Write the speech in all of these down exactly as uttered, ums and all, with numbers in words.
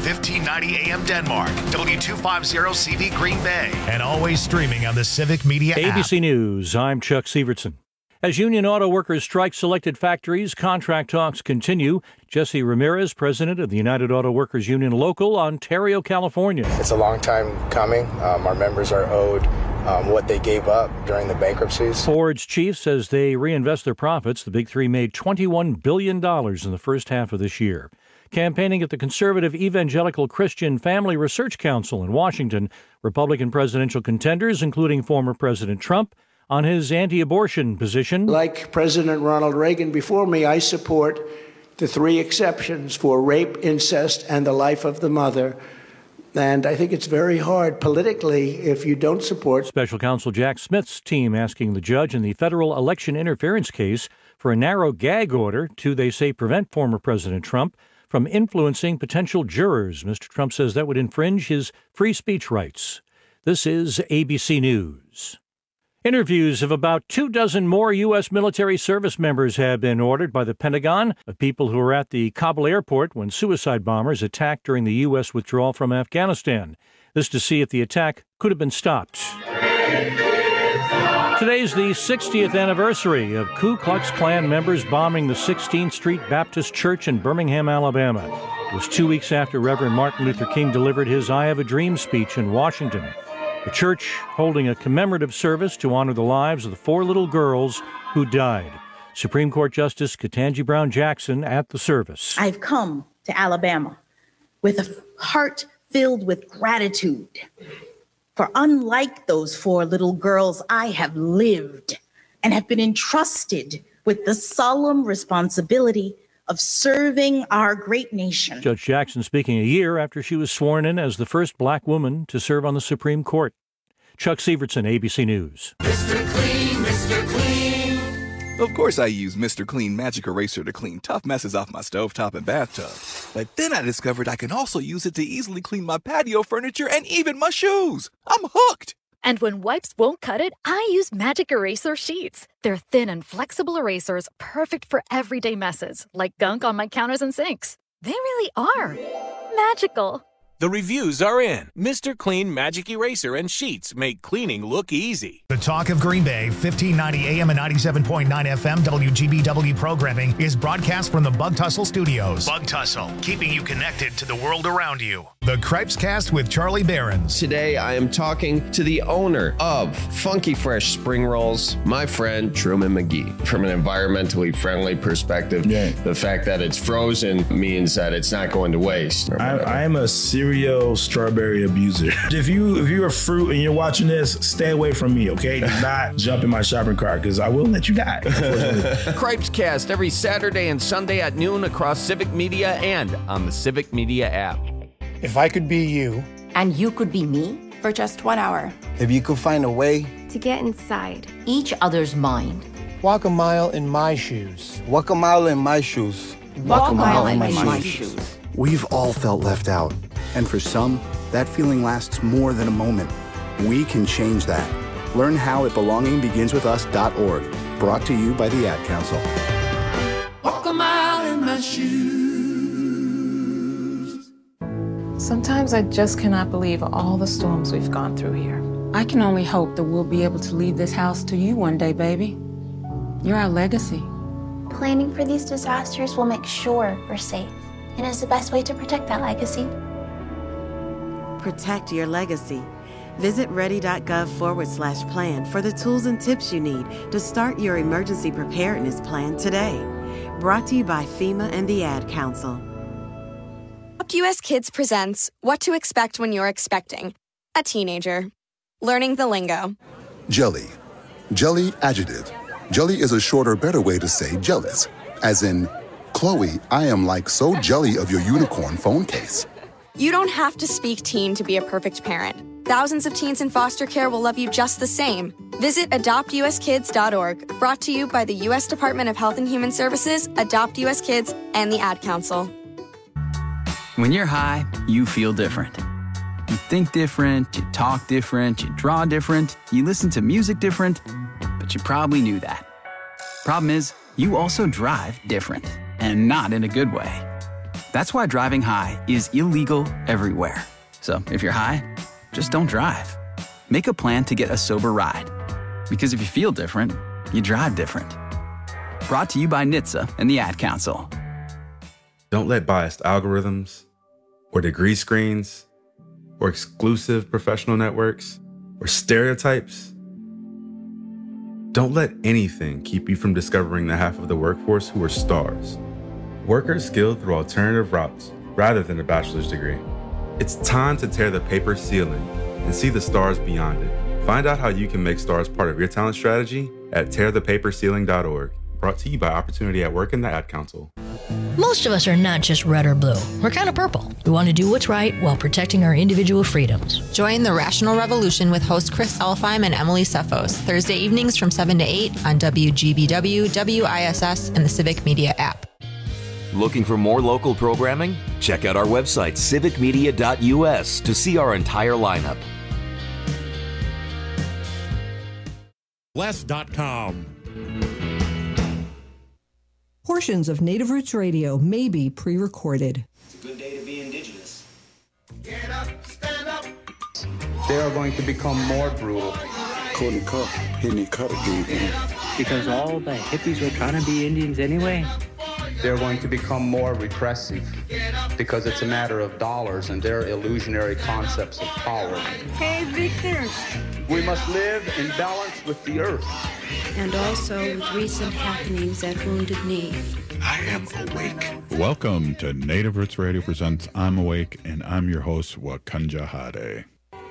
fifteen ninety A M Denmark, W two fifty C V Green Bay, and always streaming on the Civic Media app. A B C News, I'm Chuck Severson. As union auto workers strike selected factories, contract talks continue. Jesse Ramirez, president of the United Auto Workers Union Local, Ontario, California. It's a long time coming. Um, our members are owed um, what they gave up during the bankruptcies. Ford's chief says they reinvest their profits. The Big Three made twenty-one billion dollars in the first half of this year. Campaigning at the conservative Evangelical Christian Family Research Council in Washington, Republican presidential contenders, including former President Trump, on his anti-abortion position. Like President Ronald Reagan before me, I support the three exceptions for rape, incest, and the life of the mother. And I think it's very hard politically if you don't support. Special Counsel Jack Smith's team asking the judge in the federal election interference case for a narrow gag order to, they say, prevent former President Trump from influencing potential jurors. Mister Trump says that would infringe his free speech rights. This is A B C News. Interviews of about two dozen more U S military service members have been ordered by the Pentagon of people who were at the Kabul airport when suicide bombers attacked during the U S withdrawal from Afghanistan. This to see if the attack could have been stopped. Today's the sixtieth anniversary of Ku Klux Klan members bombing the sixteenth Street Baptist Church in Birmingham, Alabama. It was two weeks after Reverend Martin Luther King delivered his I Have a Dream speech in Washington. The church holding a commemorative service to honor the lives of the four little girls who died. Supreme Court Justice Ketanji Brown Jackson at the service. I've come to Alabama with a heart filled with gratitude. For unlike those four little girls, I have lived and have been entrusted with the solemn responsibility of serving our great nation. Judge Jackson speaking a year after she was sworn in as the first black woman to serve on the Supreme Court. Chuck Severson, A B C News. Mister Clean, Mister Clean. Of course I use Mister Clean Magic Eraser to clean tough messes off my stovetop and bathtub. But then I discovered I can also use it to easily clean my patio furniture and even my shoes. I'm hooked. And when wipes won't cut it, I use Magic Eraser Sheets. They're thin and flexible erasers, perfect for everyday messes, like gunk on my counters and sinks. They really are magical. The reviews are in. Mister Clean Magic Eraser and Sheets make cleaning look easy. The Talk of Green Bay, fifteen ninety A M and ninety-seven point nine F M W G B W programming is broadcast from the Bug Tussle Studios. Bug Tussle, keeping you connected to the world around you. The Cripes Cast with Charlie Behrens. Today, I am talking to the owner of Funky Fresh Spring Rolls, my friend Truman McGee. From an environmentally friendly perspective, yeah. The fact that it's frozen means that it's not going to waste. I, I am a serious strawberry abuser. If you if you're a fruit and you're watching this, stay away from me, okay? Do not jump in my shopping cart because I will let you die. Cripes Cast every Saturday and Sunday at noon across Civic Media and on the Civic Media app. If I could be you. And you could be me for just one hour. If you could find a way to get inside each other's mind. Walk a mile in my shoes. Walk a mile in my shoes. Walk, Walk a mile, mile in my, my shoes. shoes. We've all felt left out. And for some, that feeling lasts more than a moment. We can change that. Learn how at belonging begins with us dot org. Brought to you by the Ad Council. Walk a mile in my shoes. Sometimes I just cannot believe all the storms we've gone through here. I can only hope that we'll be able to leave this house to you one day, baby. You're our legacy. Planning for these disasters will make sure we're safe, and is the best way to protect that legacy. Protect your legacy. Visit ready.gov forward slash plan for the tools and tips you need to start your emergency preparedness plan today. Brought to you by FEMA and the Ad Council. Adopt U S Kids presents What to Expect When You're Expecting a Teenager. Learning the lingo. Jelly. Jelly adjective. Jelly is a shorter, better way to say jealous. As in, Chloe, I am like so jelly of your unicorn phone case. You don't have to speak teen to be a perfect parent. Thousands of teens in foster care will love you just the same. Visit adopt u s kids dot org, brought to you by the U S Department of Health and Human Services, Adopt U S Kids, and the Ad Council. When you're high, you feel different. You think different, you talk different, you draw different, you listen to music different, but you probably knew that. Problem is, you also drive different, and not in a good way. That's why driving high is illegal everywhere. So if you're high, just don't drive. Make a plan to get a sober ride. Because if you feel different, you drive different. Brought to you by N H T S A and the Ad Council. Don't let biased algorithms or degree screens or exclusive professional networks or stereotypes. Don't let anything keep you from discovering the half of the workforce who are stars. Workers skilled through alternative routes rather than a bachelor's degree. It's time to tear the paper ceiling and see the stars beyond it. Find out how you can make stars part of your talent strategy at tear the paper ceiling dot org. Brought to you by Opportunity at Work and the Ad Council. Most of us are not just red or blue. We're kind of purple. We want to do what's right while protecting our individual freedoms. Join the Rational Revolution with host Chris Elfheim and Emily Sefos, Thursday evenings from seven to eight on W G B W, W I S S, and the Civic Media app. Looking for more local programming? Check out our website, civic media dot U S, to see our entire lineup. less dot com. Portions of Native Roots Radio may be pre-recorded. It's a good day to be indigenous. Get up, stand up. They are going to become more brutal. Courtney Cup, hitting the cut again. Because all the hippies were trying to be Indians anyway. They're going to become more repressive because it's a matter of dollars and their illusionary concepts of power. Hey, Victor. We must live in balance with the earth. And also with recent happenings at Wounded Knee. I am awake. Welcome to Native Roots Radio presents I'm Awake, and I'm your host, Wakanja Hade.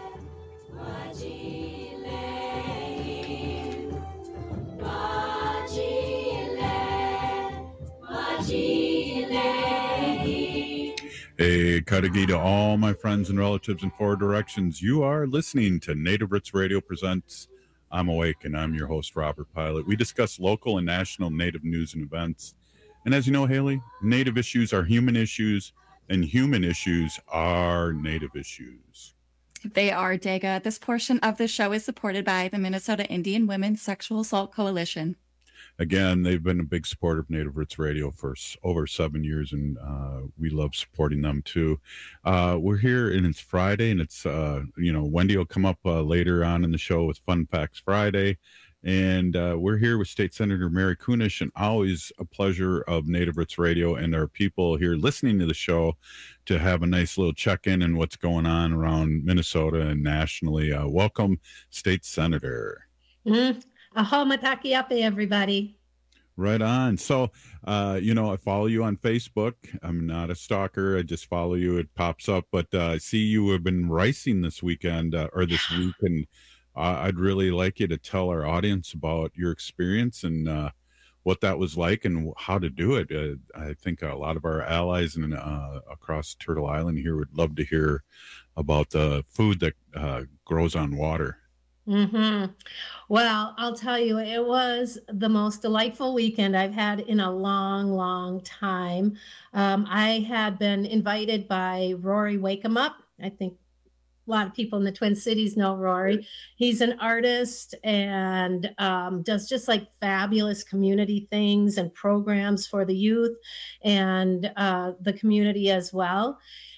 A Kadagi to all my friends and relatives in four directions. You are listening to Native Roots Radio presents I'm Awake, and I'm your host, Robert Pilot. We discuss local and national Native news and events. And as you know, Haley, Native issues are human issues, and human issues are Native issues. They are, Dega. This portion of the show is supported by the Minnesota Indian Women's Sexual Assault Coalition. Again, they've been a big supporter of Native Roots Radio for over seven years, and uh, we love supporting them too. Uh, we're here, and it's Friday, and it's, uh, you know, Wendy will come up uh, later on in the show with Fun Facts Friday, and uh, we're here with State Senator Mary Kunesh, and always a pleasure of Native Roots Radio and our people here listening to the show to have a nice little check-in on what's going on around Minnesota and nationally. Uh, welcome, State Senator. Mm-hmm. Aho matakiape, everybody. Right on. So, uh, you know, I follow you on Facebook. I'm not a stalker. I just follow you. It pops up. But uh, I see you have been ricing this weekend uh, or this week. And uh, I'd really like you to tell our audience about your experience and uh, what that was like and how to do it. Uh, I think a lot of our allies and uh, across Turtle Island here would love to hear about the food that uh, grows on water. Mm-hmm. Well, I'll tell you, it was the most delightful weekend I've had in a long, long time. Um, I had been invited by Rory Wakemup. I think a lot of people in the Twin Cities know Rory. He's an artist and um, does just like fabulous community things and programs for the youth and uh, the community as well.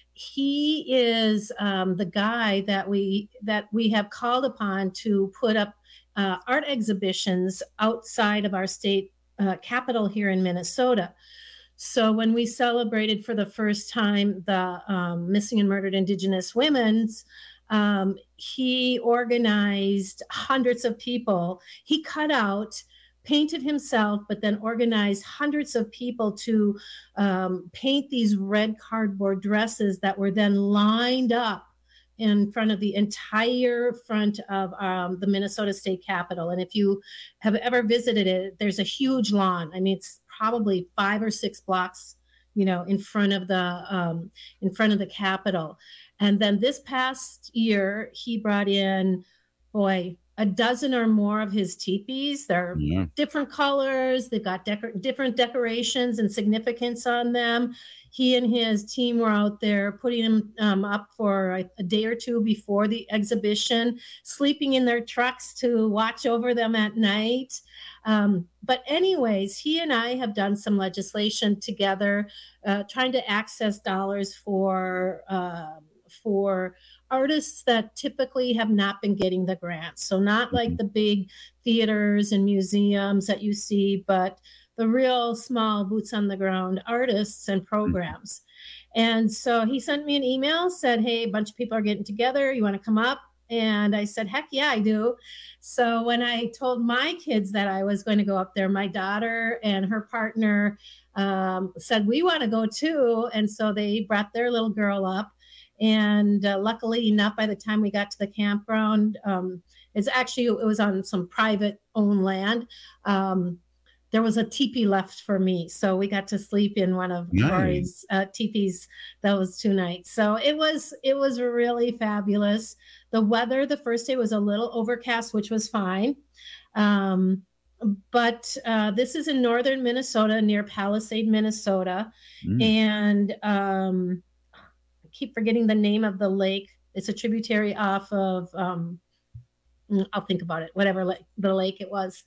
He is um, the guy that we that we have called upon to put up uh, art exhibitions outside of our state uh, capital here in Minnesota. So when we celebrated for the first time the um, Missing and Murdered Indigenous Women's, um, he organized hundreds of people. He cut out, painted himself, but then organized hundreds of people to um, paint these red cardboard dresses that were then lined up in front of the entire front of um, the Minnesota State Capitol. And if you have ever visited it, there's a huge lawn. I mean, it's probably five or six blocks, you know, in front of the um, in front of the Capitol. And then this past year, he brought in, boy, a dozen or more of his teepees. They're Yeah. different colors. They've got decor- different decorations and significance on them. He and his team were out there putting them um, up for a, a day or two before the exhibition, sleeping in their trucks to watch over them at night. Um, but anyways, he and I have done some legislation together, uh, trying to access dollars for uh, for artists that typically have not been getting the grants. So not like the big theaters and museums that you see, but the real small boots on the ground artists and programs. And so he sent me an email, said, hey, a bunch of people are getting together. You want to come up? And I said, heck yeah, I do. So when I told my kids that I was going to go up there, my daughter and her partner um, said, we want to go too. And so they brought their little girl up. And uh, luckily enough, by the time we got to the campground, um, it's actually, it was on some private owned land. Um, there was a teepee left for me. So we got to sleep in one of Nice. Rory's uh, teepees those two nights. So it was, it was really fabulous. The weather the first day was a little overcast, which was fine. Um, but uh, this is in northern Minnesota, near Palisade, Minnesota. Mm. And um, I keep forgetting the name of the lake. It's a tributary off of, um, I'll think about it, whatever lake, the lake it was.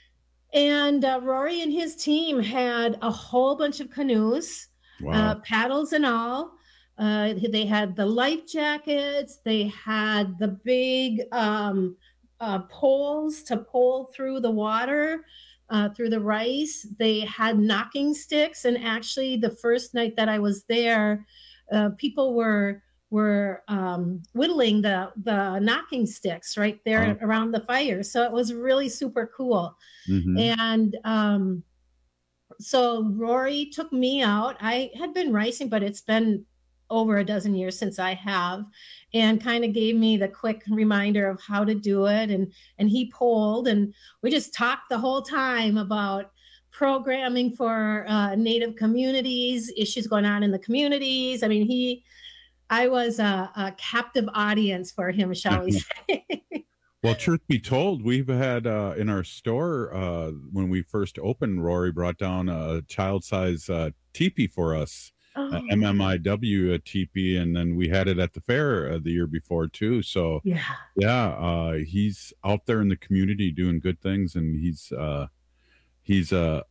And uh, Rory and his team had a whole bunch of canoes, Wow. uh, paddles and all. Uh, they had the life jackets. They had the big um, uh, poles to pole through the water, uh, through the rice. They had knocking sticks. And actually, the first night that I was there, uh, people were were um, whittling the the knocking sticks right there Oh. around the fire. So it was really super cool. Mhm. And um, so Rory took me out. I had been racing, but it's been over a dozen years since I have, and kind of gave me the quick reminder of how to do it. And and he polled, and we just talked the whole time about programming for uh, Native communities, issues going on in the communities. I mean, he, I was a, a captive audience for him, shall we say. Well, truth be told, we've had uh, in our store uh, when we first opened, Rory brought down a child size uh, teepee for us, Oh. uh, M M I W a teepee, and then we had it at the fair uh, the year before too. So Yeah. yeah, uh, he's out there in the community doing good things, and he's uh, he's a,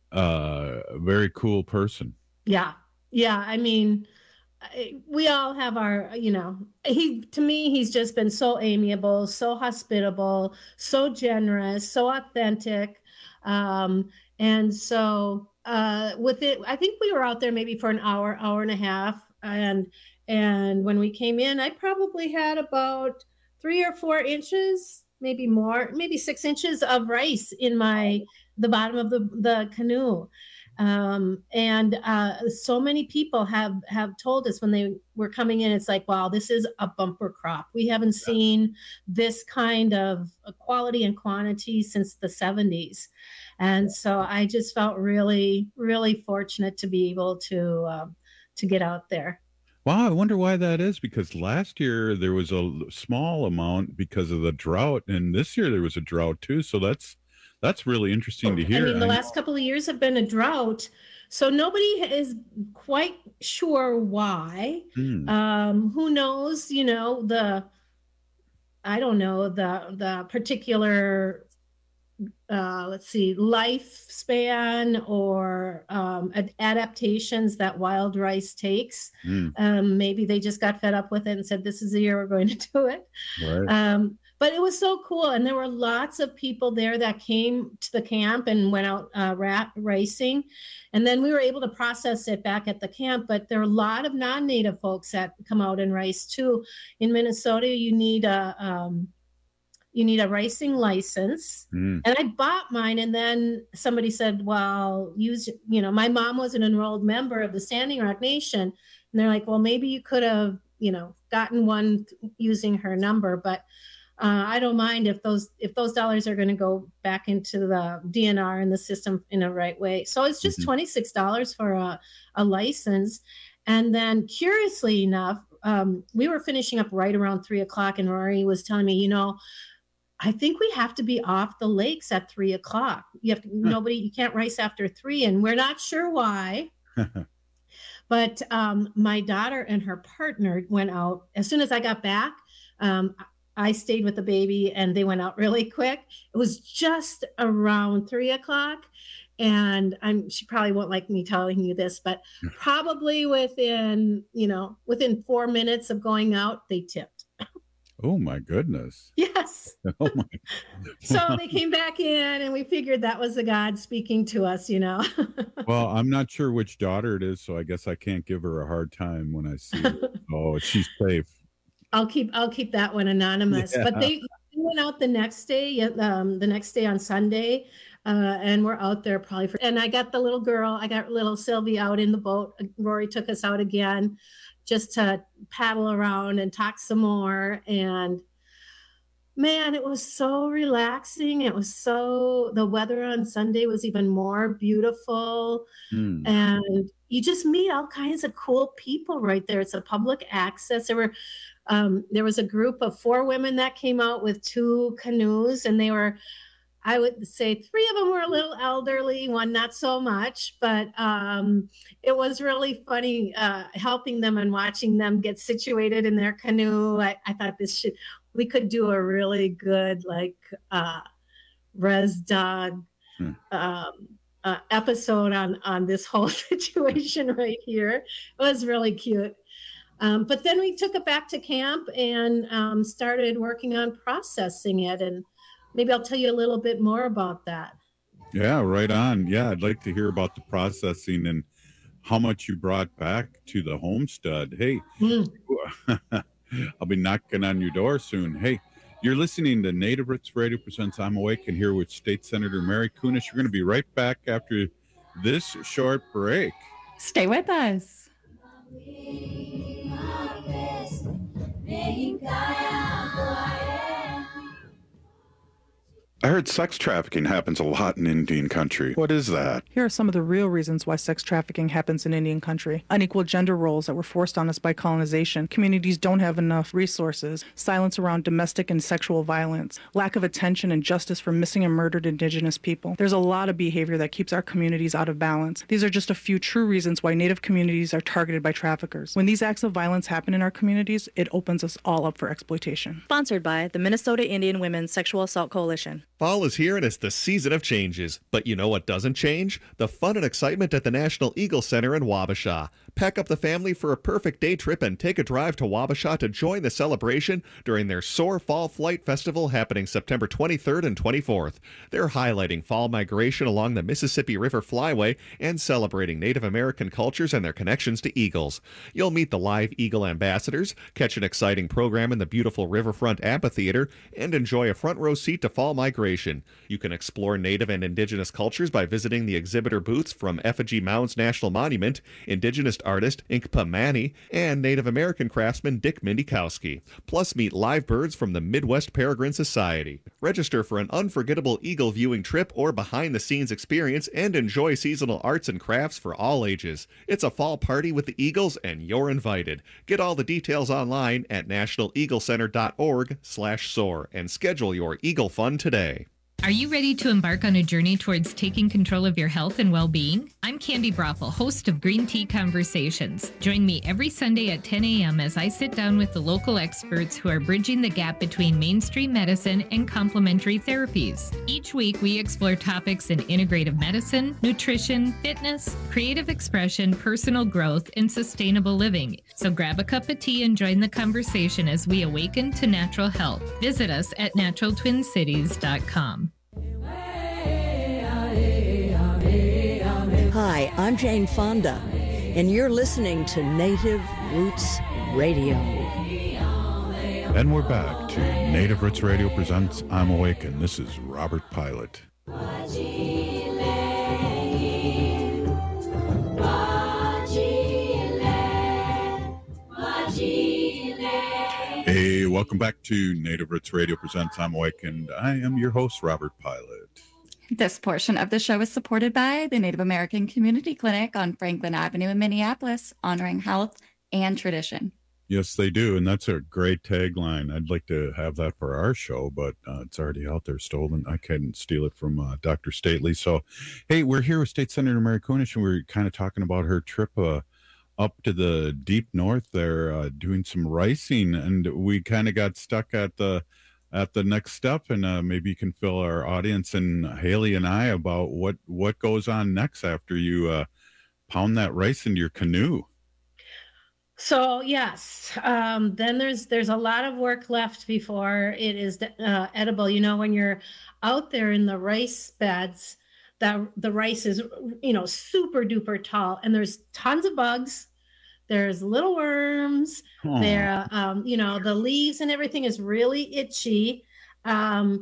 a very cool person. Yeah. Yeah. I mean, I- we all have our, you know, he, to me, he's just been so amiable, so hospitable, so generous, so authentic. Um, and so, uh, with it, I think we were out there maybe for an hour, hour and a half. And, and when we came in, I probably had about three or four inches, maybe more, maybe six inches of rice in my, the bottom of the, the canoe. Um, and uh, so many people have have told us when they were coming in, it's like, wow, this is a bumper crop. We haven't seen this kind of quality and quantity since the seventies. And so I just felt really, really fortunate to be able to um, to get out there. Wow, I wonder why that is, because last year there was a l- small amount because of the drought, and this year there was a drought too. So that's that's really interesting to hear. I mean, the I- last couple of years have been a drought, so nobody is quite sure why. Hmm. Um, who knows? You know, the I don't know the the particular uh, let's see, lifespan or um, ad- adaptations that wild rice takes. Mm. Um, maybe they just got fed up with it and said, "This is the year we're going to do it." Right. Um, but it was so cool, and there were lots of people there that came to the camp and went out uh, rat racing, and then we were able to process it back at the camp. But there are a lot of non-native folks that come out and race too. In Minnesota, you need a um, you need a racing license. Mm. And I bought mine, and then somebody said, "Well, use you know, my mom was an enrolled member of the Standing Rock Nation," and they're like, "Well, maybe you could have you know gotten one using her number, but." Uh, I don't mind if those if those dollars are going to go back into the D N R and the system in a right way. So it's just Mhm. twenty-six dollars for a, a license. And then curiously enough, um, we were finishing up right around three o'clock, and Rory was telling me, you know, I think we have to be off the lakes at three o'clock. You have to, nobody, you can't race after three, and we're not sure why. But um, my daughter and her partner went out as soon as I got back. Um, I stayed with the baby, and they went out really quick. It was just around three o'clock, and I'm she probably won't like me telling you this, but probably within you know within four minutes of going out, they tipped. Oh my goodness. Yes. Oh my. So they came back in, and we figured that was the God speaking to us, you know. Well, I'm not sure which daughter it is, so I guess I can't give her a hard time when I see her. Oh, she's safe. I'll keep I'll keep that one anonymous. Yeah. But they, they went out the next day, um, the next day on Sunday, uh, and we're out there probably for. And I got the little girl, I got little Sylvie out in the boat. Rory took us out again, just to paddle around and talk some more. And man, it was so relaxing. It was so, the weather on Sunday was even more beautiful. Mm. And you just meet all kinds of cool people right there. It's a public access. There were, um, there was a group of four women that came out with two canoes, and they were, I would say three of them were a little elderly, one not so much, but um, it was really funny uh, helping them and watching them get situated in their canoe. I, I thought this should, we could do a really good like uh, res dog hmm. um, uh, episode on, on this whole situation right here. It was really cute. Um, but then we took it back to camp and um, started working on processing it, and maybe I'll tell you a little bit more about that. Yeah, right on. Yeah, I'd like to hear about the processing and how much you brought back to the homestead. Hey, mm. I'll be knocking on your door soon. Hey, you're listening to Native Roots Radio Presents I'm Awake, and here with State Senator Mary Kunesh. You're going to be right back after this short break. Stay with us. I heard sex trafficking happens a lot in Indian country. What is that? Here are some of the real reasons why sex trafficking happens in Indian country. Unequal gender roles that were forced on us by colonization. Communities don't have enough resources. Silence around domestic and sexual violence. Lack of attention and justice for missing and murdered Indigenous people. There's a lot of behavior that keeps our communities out of balance. These are just a few true reasons why Native communities are targeted by traffickers. When these acts of violence happen in our communities, it opens us all up for exploitation. Sponsored by the Minnesota Indian Women's Sexual Assault Coalition. Fall is here and it's the season of changes. But you know what doesn't change? The fun and excitement at the National Eagle Center in Wabasha. Pack up the family for a perfect day trip and take a drive to Wabasha to join the celebration during their Soar Fall Flight Festival happening September twenty-third and twenty-fourth. They're highlighting fall migration along the Mississippi River Flyway and celebrating Native American cultures and their connections to eagles. You'll meet the live eagle ambassadors, catch an exciting program in the beautiful Riverfront Amphitheater, and enjoy a front row seat to fall migration. You can explore Native and Indigenous cultures by visiting the exhibitor booths from Effigy Mounds National Monument, Indigenous artist Inkpa Manny, and Native American craftsman Dick Mindikowski. Plus meet live birds from the Midwest Peregrine Society. Register for an unforgettable eagle viewing trip or behind-the-scenes experience and enjoy seasonal arts and crafts for all ages. It's a fall party with the Eagles and you're invited. Get all the details online at national eagle center dot org slash soar and schedule your Eagle Fun today. Are you ready to embark on a journey towards taking control of your health and well-being? I'm Candy Brothel, host of Green Tea Conversations. Join me every Sunday at ten a.m. as I sit down with the local experts who are bridging the gap between mainstream medicine and complementary therapies. Each week, we explore topics in integrative medicine, nutrition, fitness, creative expression, personal growth, and sustainable living. So grab a cup of tea and join the conversation as we awaken to natural health. Visit us at natural twin cities dot com. Hi, I'm Jane Fonda, and you're listening to Native Roots Radio. And we're back to Native Roots Radio presents I'm Awake, and this is Robert Pilot. Hey, welcome back to Native Roots Radio presents I'm Awake, and I am your host, Robert Pilot. This portion of the show is supported by the Native American Community Clinic on Franklin Avenue in Minneapolis, honoring health and tradition. Yes, they do. And that's a great tagline. I'd like to have that for our show, but uh, it's already out there stolen. I couldn't steal it from uh, Doctor Stately. So, hey, we're here with State Senator Mary Kunesh, and we're kind of talking about her trip uh, up to the deep north there, uh, doing some ricing. And we kind of got stuck at the at the next step. And uh, maybe you can fill our audience and Haley and I about what, what goes on next after you uh, pound that rice into your canoe. So yes, um, then there's there's a lot of work left before it is uh, edible. You know, when you're out there in the rice beds, that the rice is, you know, super duper tall, and there's tons of bugs. There's little worms. Aww. There, um, you know, the leaves and everything is really itchy. Um,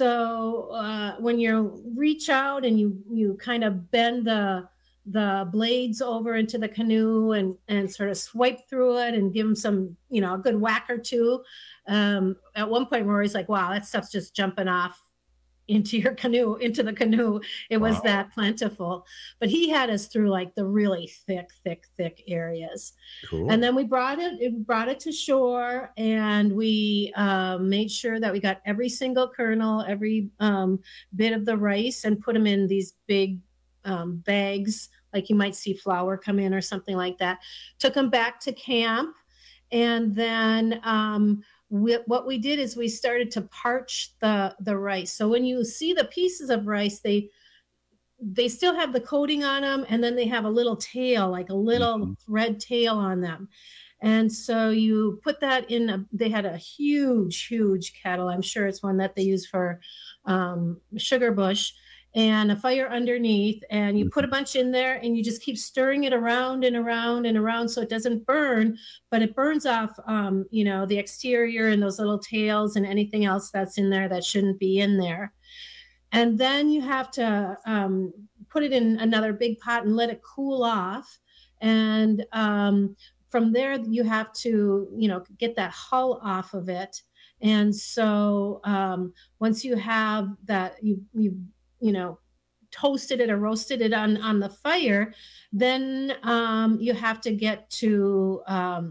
so uh, when you reach out and you you kind of bend the the blades over into the canoe and, and sort of swipe through it and give them some, you know, a good whack or two. Um, at one point, Rory's like, wow, that stuff's just jumping off into your canoe, into the canoe. It was wow. that plentiful. But he had us through like the really thick, thick, thick areas. Cool. And then we brought it, it brought it to shore, and we um, made sure that we got every single kernel, every um, bit of the rice, and put them in these big um, bags, like you might see flour come in or something like that. Took them back to camp. And then um, we, what we did is we started to parch the, the rice. So when you see the pieces of rice, they they still have the coating on them, and then they have a little tail, like a little mm-hmm. thread tail on them. And so you put that in, a, they had a huge, huge kettle. I'm sure it's one that they use for um, sugar bush, and a fire underneath, and you put a bunch in there, and you just keep stirring it around and around and around so it doesn't burn, but it burns off, um, you know, the exterior and those little tails and anything else that's in there that shouldn't be in there. And then you have to um, put it in another big pot and let it cool off. And um, from there, you have to, you know, get that hull off of it. And so um, once you have that, you you you know, toasted it or roasted it on, on the fire, then um, you have to get to um,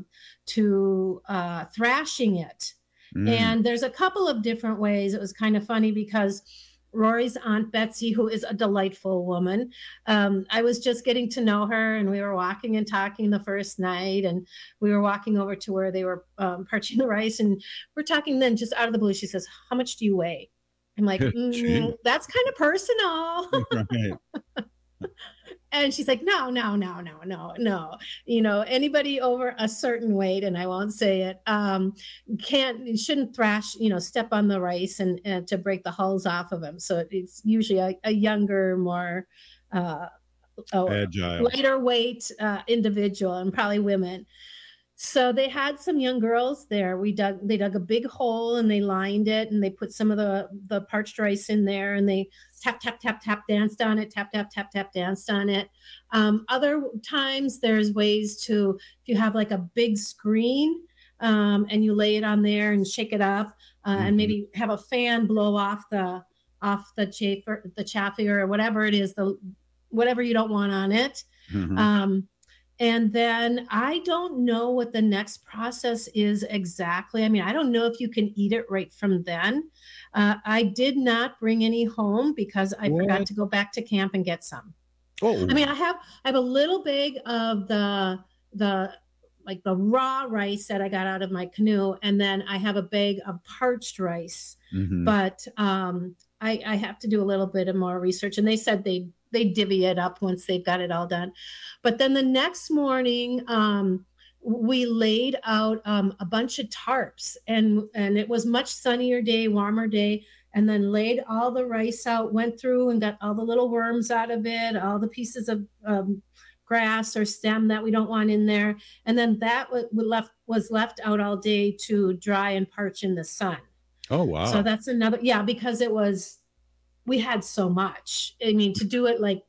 to uh, thrashing it. Mm. And there's a couple of different ways. It was kind of funny because Rory's Aunt Betsy, who is a delightful woman, um, I was just getting to know her, and we were walking and talking the first night, and we were walking over to where they were um, parching the rice, and we're talking then just out of the blue. She says, "How much do you weigh?" I'm like, mm, that's kind of personal. Right. And she's like, no, no, no, no, no, no. You know, anybody over a certain weight, and I won't say it, um, can't, shouldn't thrash, you know, step on the rice and, and to break the hulls off of them. So it's usually a, a younger, more uh, oh, agile, lighter weight uh, individual, and probably women. So they had some young girls there. We dug, they dug a big hole, and they lined it, and they put some of the, the parched rice in there, and they tap, tap, tap, tap, danced on it, tap, tap, tap, tap, danced on it. Um, other times there's ways to, if you have like a big screen um, and you lay it on there and shake it up uh, mm-hmm. and maybe have a fan blow off the, off the chafer, the chaffee or whatever it is, the, whatever you don't want on it. Mm-hmm. Um, And then I don't know what the next process is exactly. I mean, I don't know if you can eat it right from then. Uh, I did not bring any home because I what? forgot to go back to camp and get some. Oh. I mean, I have I have a little bag of the the like the raw rice that I got out of my canoe, and then I have a bag of parched rice. Mm-hmm. But um, I, I have to do a little bit of more research, and they said they they divvy it up once they've got it all done. But then the next morning, um, we laid out um, a bunch of tarps, and, and it was much sunnier day, warmer day, and then laid all the rice out, went through and got all the little worms out of it, all the pieces of um, grass or stem that we don't want in there. And then that w- left was left out all day to dry and parch in the sun. Oh, wow. So that's another, yeah, because it was, we had so much. I mean, to do it like,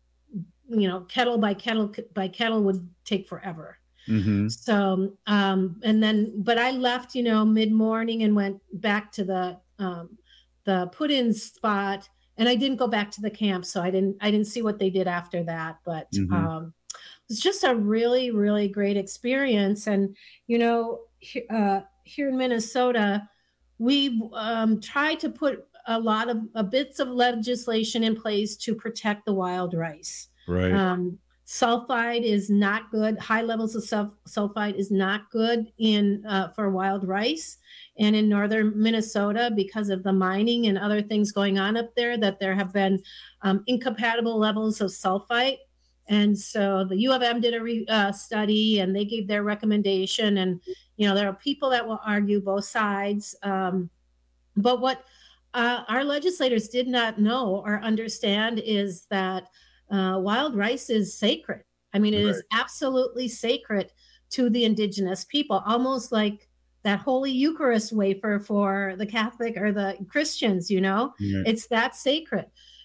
you know, kettle by kettle by kettle would take forever. Mm-hmm. So, um, and then, but I left, you know, mid-morning and went back to the, um, the put-in spot, and I didn't go back to the camp. So I didn't, I didn't see what they did after that, but, mm-hmm. um, was just a really, really great experience. And, you know, uh, here in Minnesota, we've um, tried to put a lot of uh, bits of legislation in place to protect the wild rice. Right. Um, sulfide is not good. High levels of sulf- sulfide is not good in uh, for wild rice. And in northern Minnesota, because of the mining and other things going on up there, that there have been um, incompatible levels of sulfite. And so the U of M did a re, uh, study, and they gave their recommendation. And, you know, there are people that will argue both sides. Um, but what uh, our legislators did not know or understand is that uh, wild rice is sacred. I mean, it right. is absolutely sacred to the indigenous people, almost like that Holy Eucharist wafer for the Catholic or the Christians, you know, yeah. It's that sacred.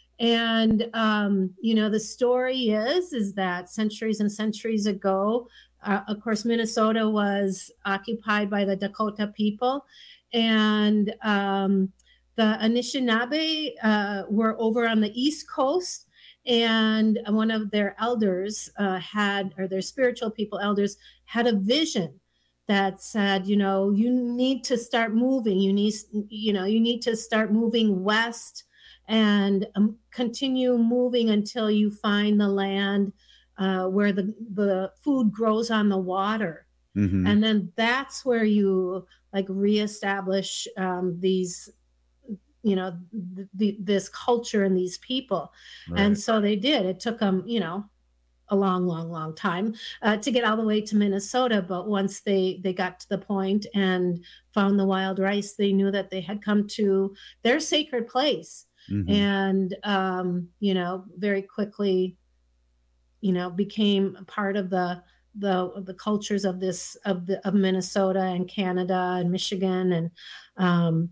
And, um, you know, the story is, is that centuries and centuries ago, uh, of course, Minnesota was occupied by the Dakota people, and um, the Anishinaabe uh, were over on the East Coast, and one of their elders uh, had, or their spiritual people elders had a vision that said, you know, you need to start moving, you need, you know, you need to start moving west and um, continue moving until you find the land uh, where the, the food grows on the water. Mm-hmm. And then that's where you like reestablish um, these, you know, th- th- this culture and these people. Right. And so they did. It took them, you know, a long, long, long time uh, to get all the way to Minnesota. But once they, they got to the point and found the wild rice, they knew that they had come to their sacred place. Mm-hmm. And, um, you know, very quickly, you know, became part of the, the, the cultures of this, of the, of Minnesota and Canada and Michigan. And, um,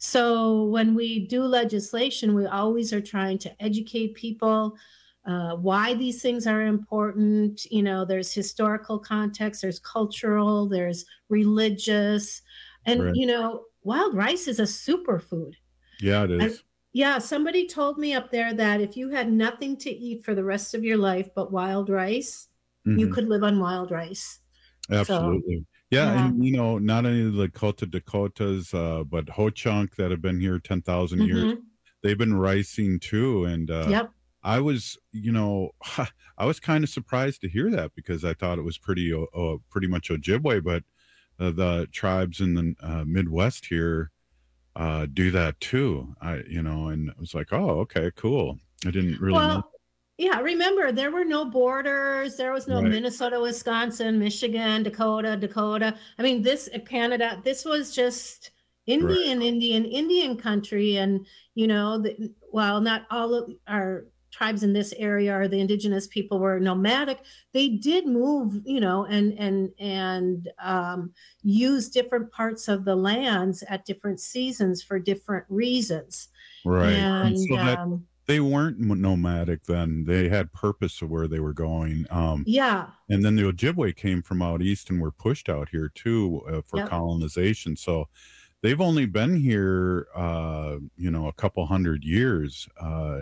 so when we do legislation, we always are trying to educate people, uh, why these things are important. You know, there's historical context, there's cultural, there's religious, and, right. you know, wild rice is a superfood. Yeah, it is. And, yeah, somebody told me up there that if you had nothing to eat for the rest of your life but wild rice, mm-hmm. you could live on wild rice. Absolutely. So, yeah, yeah, and, you know, not only the Lakota Dakotas, uh, but Ho-Chunk that have been here ten thousand mm-hmm. years, they've been ricing too. And uh, yep. I was, you know, I was kind of surprised to hear that because I thought it was pretty, uh, pretty much Ojibwe, but uh, the tribes in the uh, Midwest here uh do that too. I you know and it was like, oh, okay, cool. I didn't really well, know. Yeah, remember there were no borders, there was no right. Minnesota, Wisconsin, Michigan, Dakota, Dakota. I mean, this Canada, this was just Indian, right. Indian, Indian country. And you know, the, while not all of our tribes in this area or the indigenous people were nomadic, they did move, you know, and and and um, use different parts of the lands at different seasons for different reasons. Right. And, and so that, um, they weren't nomadic then. They had purpose of where they were going. Um, yeah. And then the Ojibwe came from out east and were pushed out here too uh, for yep. colonization. So they've only been here, uh, you know, a couple hundred years. Uh,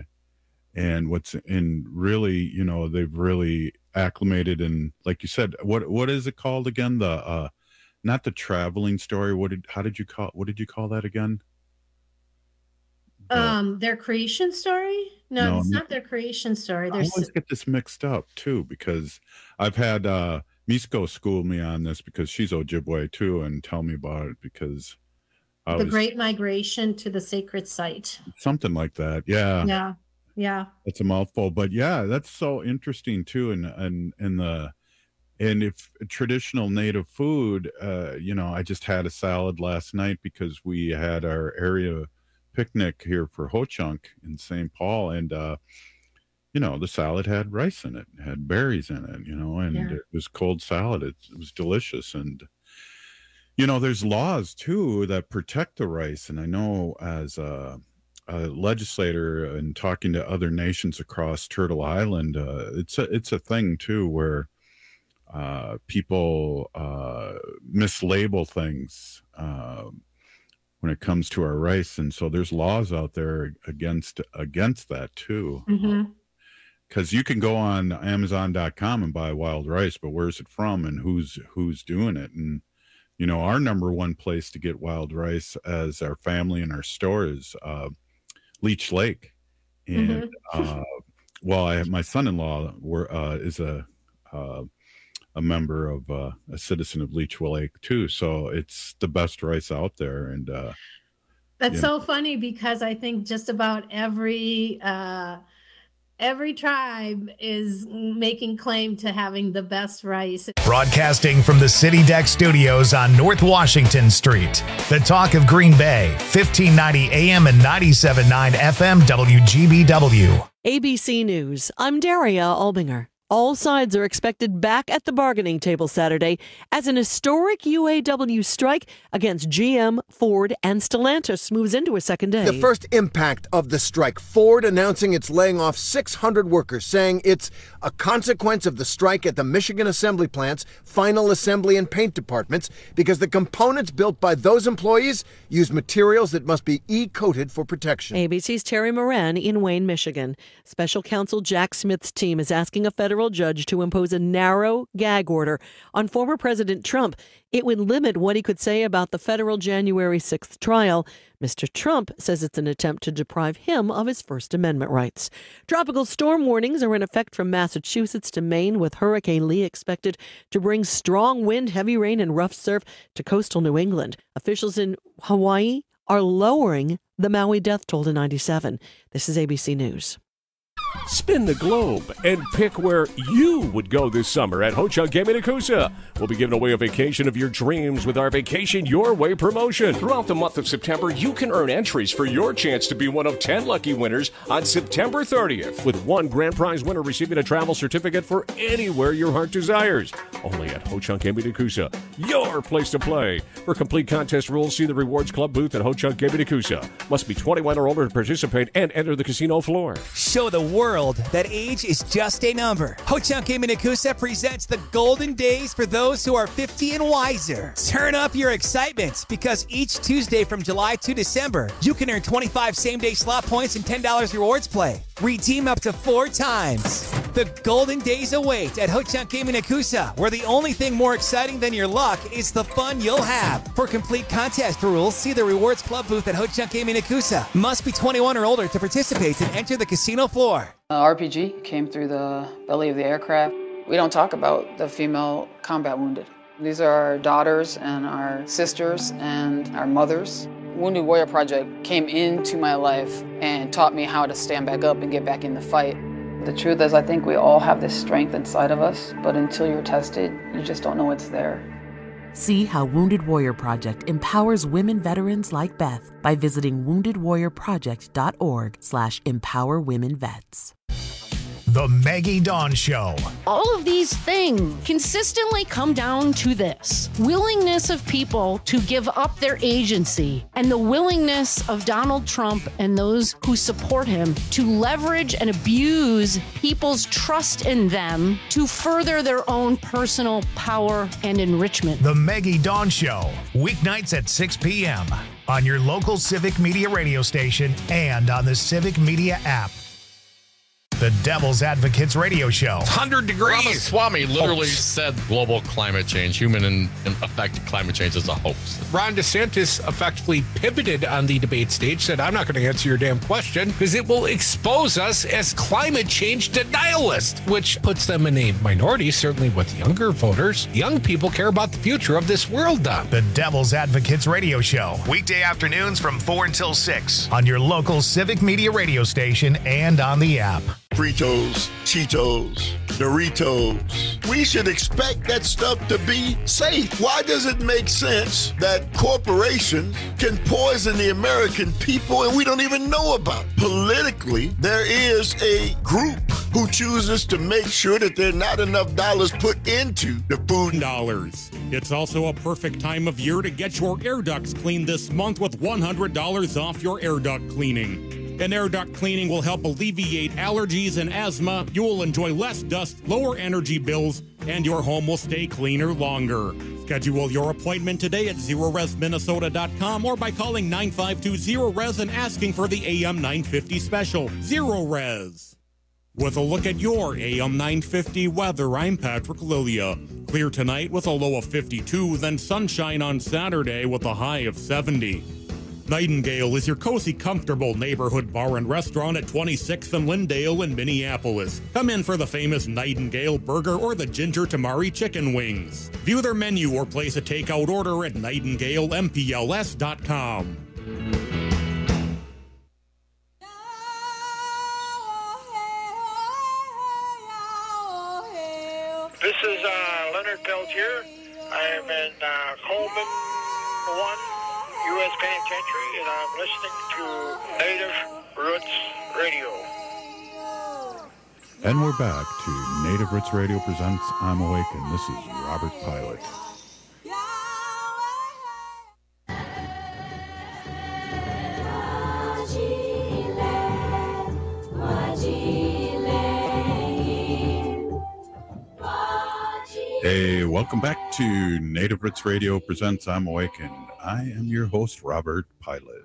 And what's in really, you know, they've really acclimated. And like you said, what what is it called again? The uh, not the traveling story. What did how did you call what did you call that again? The, um, their creation story? No, no it's not their creation story. I always get this mixed up too because I've had uh, Misko school me on this because she's Ojibwe too, and tell me about it because I the was, Great Migration to the Sacred Site. Something like that. Yeah. Yeah. Yeah, it's a mouthful, but yeah, that's so interesting too. And and and the and if traditional native food, uh, you know, I just had a salad last night because we had our area picnic here for Ho-Chunk in Saint Paul, and uh, you know, the salad had rice in it, had berries in it, you know, and yeah. it was cold salad. It, it was delicious, and you know, there's laws too that protect the rice, and I know as a a legislator and talking to other nations across Turtle Island, uh, it's a it's a thing too where uh, people uh, mislabel things uh, when it comes to our rice, and so there's laws out there against against that too. Mm-hmm. because you can go on Amazon dot com and buy wild rice, but where's it from and who's who's doing it? And you know, our number one place to get wild rice as our family and our store is uh, Leech Lake. And mm-hmm. uh, well, I my son-in-law were uh, is a uh, a member of uh, a citizen of Leech Lake too, so it's the best rice out there. And uh, that's so know. funny because I think just about every uh, every tribe is making claim to having the best rice. Broadcasting from the City Deck Studios on North Washington Street, the talk of Green Bay, fifteen ninety A M and ninety-seven point nine F M W G B W. A B C News, I'm Daria Albinger. All sides are expected back at the bargaining table Saturday as an historic U A W strike against G M, Ford, and Stellantis moves into a second day. The first impact of the strike, Ford announcing it's laying off six hundred workers, saying it's a consequence of the strike at the Michigan assembly plants, final assembly, and paint departments because the components built by those employees use materials that must be E-coated for protection. A B C's Terry Moran in Wayne, Michigan. Special counsel Jack Smith's team is asking a federal judge to impose a narrow gag order on former President Trump. It would limit what he could say about the federal January sixth trial. Mister Trump says it's an attempt to deprive him of his First Amendment rights. Tropical storm warnings are in effect from Massachusetts to Maine, with Hurricane Lee expected to bring strong wind, heavy rain, and rough surf to coastal New England. Officials in Hawaii are lowering the Maui death toll to ninety-seven. This is A B C News. Spin the globe and pick where you would go this summer at Ho-Chunk Gaming Nakusa. We'll be giving away a vacation of your dreams with our Vacation Your Way promotion. Throughout the month of September, you can earn entries for your chance to be one of ten lucky winners on September thirtieth, with one grand prize winner receiving a travel certificate for anywhere your heart desires. Only at Ho-Chunk Gaming Nakusa, your place to play. For complete contest rules, see the Rewards Club booth at Ho-Chunk Gaming Nakusa. Must be twenty-one or older to participate and enter the casino floor. Show the world that age is just a number. Ho-Chunk Gaming Nakusa presents the golden days for those who are fifty and wiser. Turn up your excitement because each Tuesday from July to December, you can earn twenty-five same-day slot points and ten dollars rewards play. Redeem up to four times. The golden days await at Ho-Chunk Gaming Nakusa, where the only thing more exciting than your luck is the fun you'll have. For complete contest rules, see the Rewards Club booth at Ho-Chunk Gaming Nakusa. Must be twenty-one or older to participate and enter the casino floor. Uh, R P G came through the belly of the aircraft. We don't talk about the female combat wounded. These are our daughters and our sisters and our mothers. Wounded Warrior Project came into my life and taught me how to stand back up and get back in the fight. The truth is, I think we all have this strength inside of us, but until you're tested, you just don't know it's there. See how Wounded Warrior Project empowers women veterans like Beth by visiting wounded warrior project dot org slash empower women vets. The Maggie Dawn Show. All of these things consistently come down to this: willingness of people to give up their agency, and the willingness of Donald Trump and those who support him to leverage and abuse people's trust in them to further their own personal power and enrichment. The Maggie Dawn Show, weeknights at six p.m. on your local Civic Media radio station and on the Civic Media app. The Devil's Advocates Radio Show. one hundred degrees. Ramaswamy literally oh. said global climate change, human and affected climate change is a hoax. Ron DeSantis effectively pivoted on the debate stage, said, I'm not going to answer your damn question because it will expose us as climate change denialists, which puts them in a minority, certainly with younger voters. Young people care about the future of this world, Don. The Devil's Advocates Radio Show. Weekday afternoons from four until six on your local Civic Media radio station and on the app. Fritos, Cheetos, Doritos. We should expect that stuff to be safe. Why does it make sense that corporations can poison the American people and we don't even know about it? Politically, there is a group who chooses to make sure that there are not enough dollars put into the food. Dollars. It's also a perfect time of year to get your air ducts cleaned this month with one hundred dollars off your air duct cleaning. An air duct cleaning will help alleviate allergies and asthma. You will enjoy less dust, lower energy bills, and your home will stay cleaner longer. Schedule your appointment today at zero res minnesota dot com or by calling nine five two zero res and asking for the A M nine fifty special. Zero Res. With a look at your A M nine fifty weather, I'm Patrick Lilia. Clear tonight with a low of fifty-two, then sunshine on Saturday with a high of seventy. Nightingale is your cozy, comfortable neighborhood bar and restaurant at twenty-sixth and Lyndale in Minneapolis. Come in for the famous Nightingale burger or the ginger tamari chicken wings. View their menu or place a takeout order at nightingale m p l s dot com. This is uh, Leonard Peltier. I am in uh, Coleman one, U S Penitentiary, and I'm listening to Native Roots Radio. And we're back to Native Roots Radio presents I'm Awake, and this is Robert Pilot. Hey, welcome back to Native Roots Radio presents I'm Awake, and I am your host, Robert Pilot.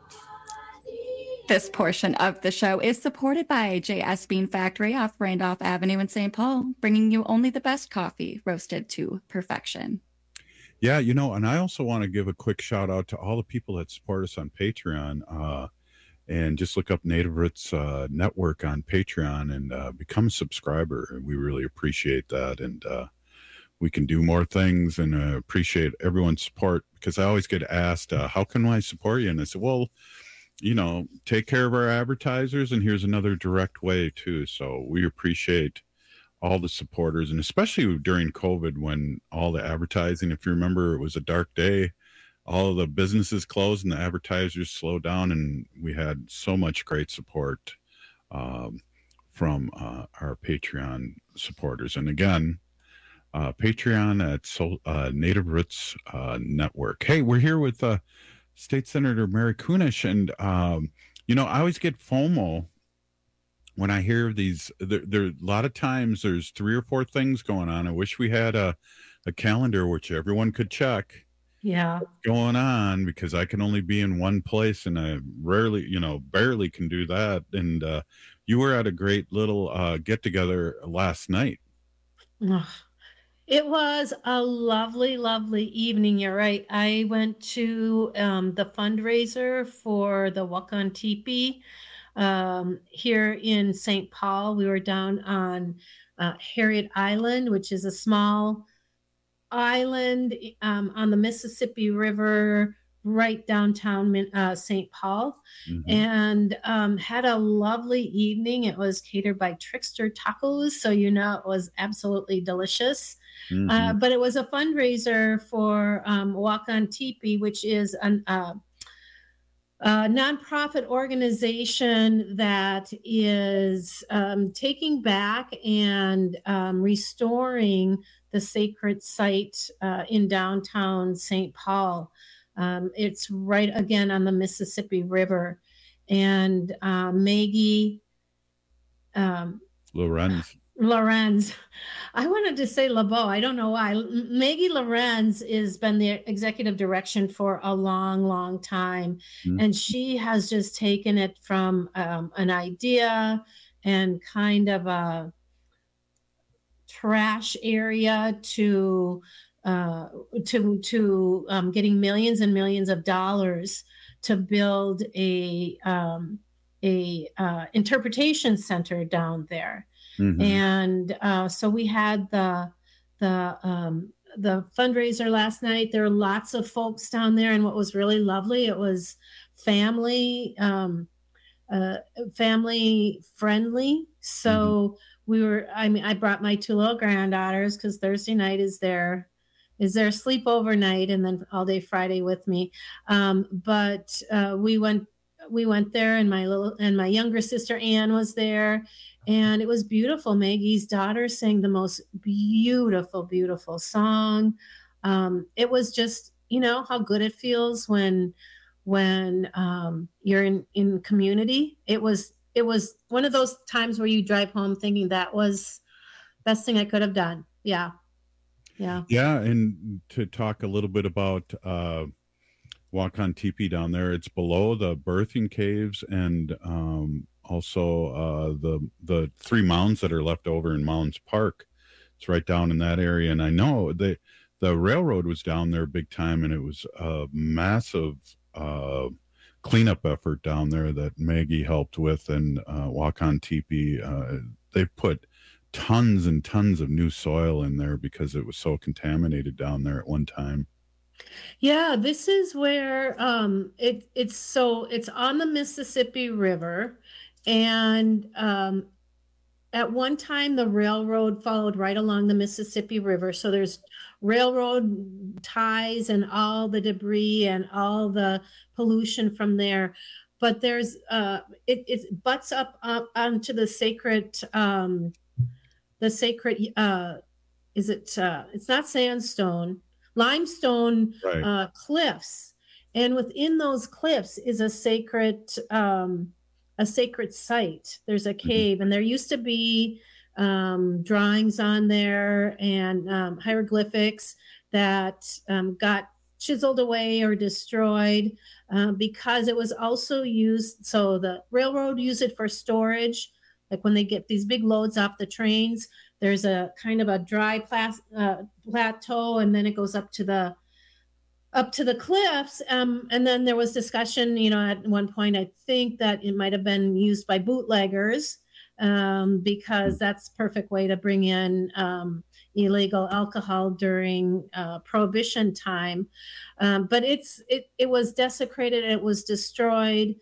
This portion of the show is supported by J S Bean Factory off Randolph Avenue in Saint Paul, bringing you only the best coffee roasted to perfection. Yeah, you know, and I also want to give a quick shout out to all the people that support us on Patreon. Uh, and just look up Native Roots uh, Network on Patreon and uh, become a subscriber. We really appreciate that. And, uh, we can do more things, and uh, appreciate everyone's support, because I always get asked, uh, how can I support you? And I said, well, you know, take care of our advertisers, and here's another direct way too. So we appreciate all the supporters, and especially during COVID when all the advertising, if you remember, it was a dark day, all of the businesses closed and the advertisers slowed down, and we had so much great support um, from uh, our Patreon supporters. And again, Uh, Patreon at Soul, uh, Native Roots uh, Network. Hey, we're here with uh, State Senator Mary Kunesh, and um, you know, I always get FOMO when I hear these. There, there a lot of times there's three or four things going on. I wish we had a a calendar which everyone could check. Yeah, what's going on, because I can only be in one place, and I rarely, you know, barely can do that. And uh, you were at a great little uh, get together last night. Ugh. It was a lovely, lovely evening. You're right. I went to um, the fundraiser for the Wakan Tipi um, here in Saint Paul. We were down on uh, Harriet Island, which is a small island um, on the Mississippi River, right downtown uh, Saint Paul, mm-hmm. and um, had a lovely evening. It was catered by Trickster Tacos, so you know it was absolutely delicious. Mm-hmm. Uh, but it was a fundraiser for um, Wakan Tipi, which is an, uh, a nonprofit organization that is um, taking back and um, restoring the sacred site uh, in downtown Saint Paul. Um, it's right again on the Mississippi River, and uh, Maggie um, Lorenz. Lorenz. I wanted to say LeBeau. I don't know why. Maggie Lorenz has been the executive direction for a long, long time. Mm-hmm. And she has just taken it from um, an idea and kind of a trash area to uh, to to um, getting millions and millions of dollars to build a um, a uh, interpretation center down there. Mm-hmm. And uh, so we had the the um, the fundraiser last night. There were lots of folks down there, and what was really lovely, it was family um, uh, family friendly. So mm-hmm. we were. I mean, I brought my two little granddaughters because Thursday night is their is their sleepover night, and then all day Friday with me. Um, but uh, we went we went there, and my little and my younger sister Anne was there. And it was beautiful. Maggie's daughter sang the most beautiful, beautiful song. Um, it was just, you know, how good it feels when when um, you're in, in community. It was it was one of those times where you drive home thinking that was the best thing I could have done. Yeah. Yeah. Yeah. And to talk a little bit about uh, Wakan Tipi down there, it's below the birthing caves and um also uh, the the three mounds that are left over in Mounds Park. It's right down in that area. And I know they, the railroad was down there big time, and it was a massive uh, cleanup effort down there that Maggie helped with, and uh, Wakan Teepee. Uh, they put tons and tons of new soil in there because it was so contaminated down there at one time. Yeah, this is where um, it, it's so it's on the Mississippi River, and um, at one time the railroad followed right along the Mississippi River. So there's railroad ties and all the debris and all the pollution from there. But there's uh, it, it butts up, up onto the sacred um, the sacred uh, is it uh, it's not sandstone. Limestone right. uh, cliffs, and within those cliffs is a sacred um, a sacred site. There's a cave, mm-hmm. and there used to be um, drawings on there and um, hieroglyphics that um, got chiseled away or destroyed uh, because it was also used. So the railroad used it for storage, like when they get these big loads off the trains. There's a kind of a dry plas- uh, plateau, and then it goes up to the up to the cliffs. Um, and then there was discussion, you know, at one point, I think that it might have been used by bootleggers um, because that's a perfect way to bring in um, illegal alcohol during uh, Prohibition time. Um, but it's it it was desecrated, it was destroyed,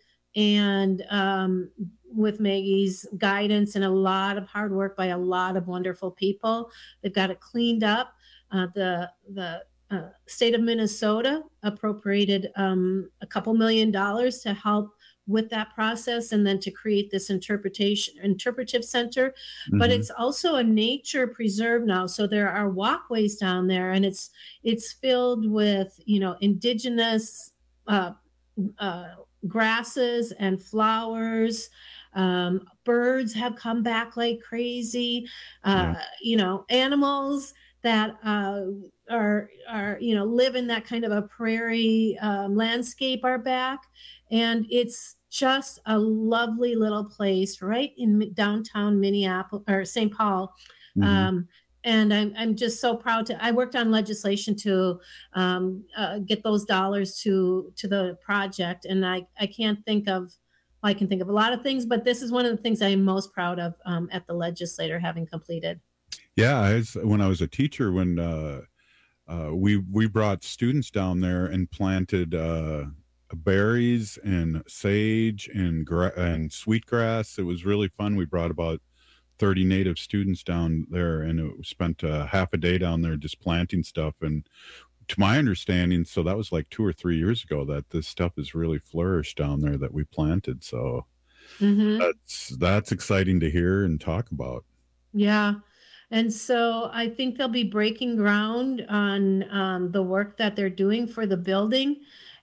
and um, with Maggie's guidance and a lot of hard work by a lot of wonderful people, they've got it cleaned up. Uh, the the uh, state of Minnesota appropriated um, a couple million dollars to help with that process, and then to create this interpretation interpretive center. Mm-hmm. But it's also a nature preserve now, so there are walkways down there, and it's it's filled with you know indigenous uh, uh, grasses and flowers. Um, birds have come back like crazy. Uh, yeah. You know, animals that uh, are are you know live in that kind of a prairie um, landscape are back, and it's just a lovely little place right in downtown Minneapolis or Saint Paul. Mm-hmm. Um, and I'm I'm just so proud to. I worked on legislation to um, uh, get those dollars to to the project, and I I can't think of. I can think of a lot of things, but this is one of the things I am most proud of um, at the legislature having completed. Yeah, I was, when I was a teacher, when uh, uh, we we brought students down there and planted uh, berries and sage and gra- and sweetgrass. It was really fun. We brought about thirty native students down there, and it spent uh, half a day down there just planting stuff. And to my understanding, so that was like two or three years ago that this stuff has really flourished down there that we planted. So mm-hmm. that's that's exciting to hear and talk about. Yeah. And so I think they'll be breaking ground on um, the work that they're doing for the building,